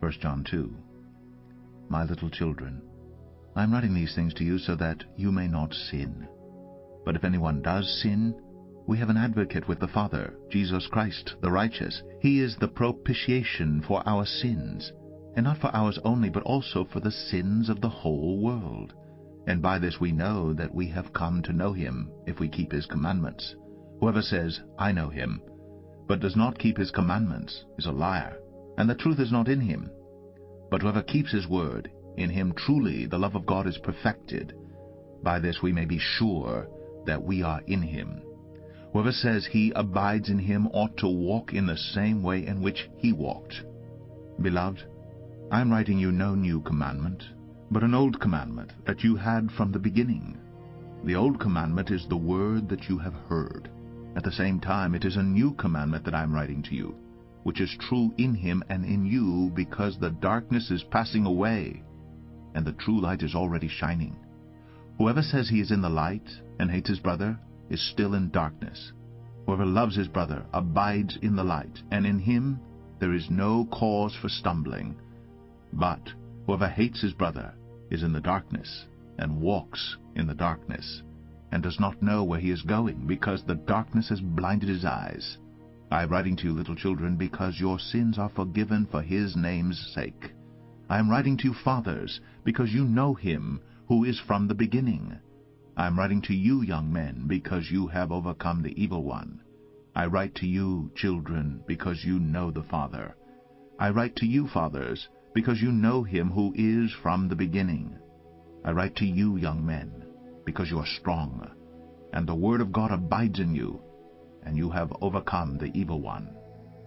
1 John 2. My little children, I am writing these things to you so that you may not sin. But if anyone does sin, we have an advocate with the Father, Jesus Christ, the righteous. He is the propitiation for our sins, and not for ours only, but also for the sins of the whole world. And by this we know that we have come to know him, if we keep his commandments. Whoever says, I know him, but does not keep his commandments, is a liar, and the truth is not in him. But whoever keeps his word, in him truly the love of God is perfected. By this we may be sure that we are in him. Whoever says he abides in him ought to walk in the same way in which he walked. Beloved, I am writing you no new commandment, but an old commandment that you had from the beginning. The old commandment is the word that you have heard. At the same time it is a new commandment that I am writing to you, which is true in him and in you, because the darkness is passing away, and the true light is already shining. Whoever says he is in the light and hates his brother is still in darkness. Whoever loves his brother abides in the light, and in him there is no cause for stumbling. But whoever hates his brother is in the darkness, and walks in the darkness, and does not know where he is going, because the darkness has blinded his eyes. I am writing to you, little children, because your sins are forgiven for his name's sake. I am writing to you, fathers, because you know him who is from the beginning. I am writing to you, young men, because you have overcome the evil one. I write to you, children, because you know the Father. I write to you, fathers, because you know him who is from the beginning. I write to you, young men, because you are strong, and the word of God abides in you, and you have overcome the evil one.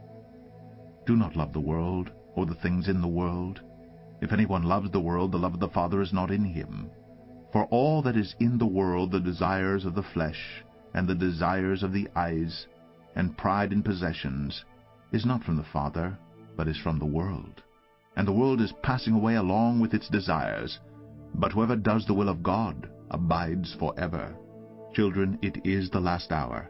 Do not love the world, or the things in the world. If anyone loves the world, the love of the Father is not in him. For all that is in the world, the desires of the flesh, and the desires of the eyes, and pride in possessions, is not from the Father, but is from the world. And the world is passing away along with its desires. But whoever does the will of God abides forever. Children, it is the last hour.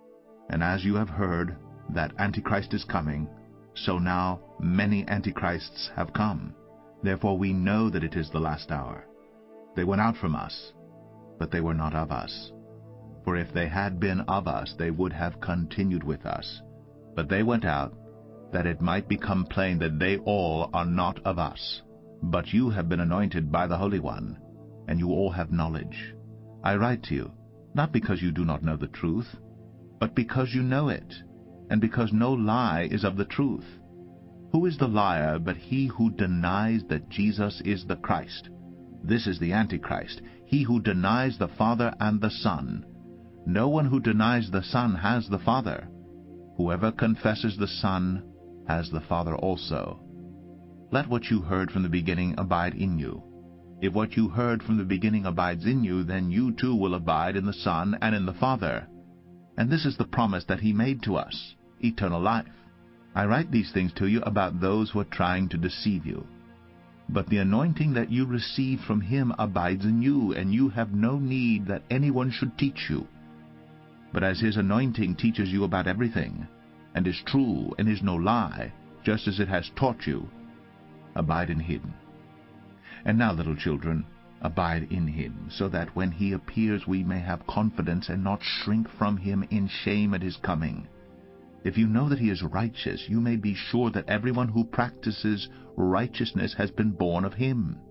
And as you have heard that Antichrist is coming, so now many Antichrists have come. Therefore we know that it is the last hour. They went out from us, but they were not of us. For if they had been of us, they would have continued with us. But they went out, that it might become plain that they all are not of us. But you have been anointed by the Holy One, and you all have knowledge. I write to you, not because you do not know the truth, but because you know it, and because no lie is of the truth. Who is the liar but he who denies that Jesus is the Christ? This is the Antichrist, he who denies the Father and the Son. No one who denies the Son has the Father. Whoever confesses the Son has the Father also. Let what you heard from the beginning abide in you. If what you heard from the beginning abides in you, then you too will abide in the Son and in the Father. And this is the promise that he made to us, eternal life. I write these things to you about those who are trying to deceive you. But the anointing that you receive from him abides in you, and you have no need that anyone should teach you. But as his anointing teaches you about everything, and is true and is no lie, just as it has taught you, abide in him. And now, little children, abide in him, so that when he appears we may have confidence and not shrink from him in shame at his coming. If you know that he is righteous, you may be sure that everyone who practices righteousness has been born of him.